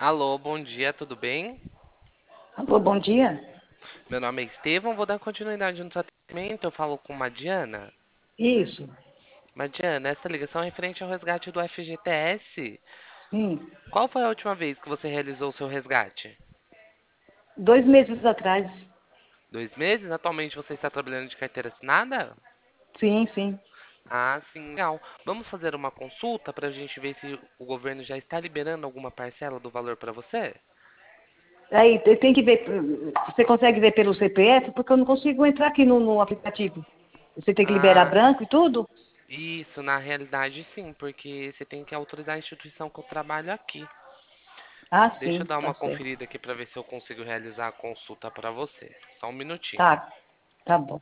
Alô, bom dia, tudo bem? Alô, bom dia. Meu nome é Estevão, vou dar continuidade no tratamento. Eu falo com Madiana. Isso, Madiana, essa ligação é referente ao resgate do FGTS. sim. Qual foi a última vez que você realizou o seu resgate? 2 meses atrás. 2 meses? Atualmente você está trabalhando de carteira assinada? Sim, sim. Ah, sim, legal. Vamos fazer uma consulta para a gente ver se o governo já está liberando alguma parcela do valor para você? Aí tem que ver. Você consegue ver pelo CPF? Porque eu não consigo entrar aqui no aplicativo. Você tem que liberar Ah, branco e tudo? isso, na realidade sim, porque você tem que autorizar a instituição que eu trabalho aqui. Ah, Deixa eu sim, dar tá uma certo. conferida aqui para ver se eu consigo realizar a consulta para você. Só um minutinho. Tá, tá bom.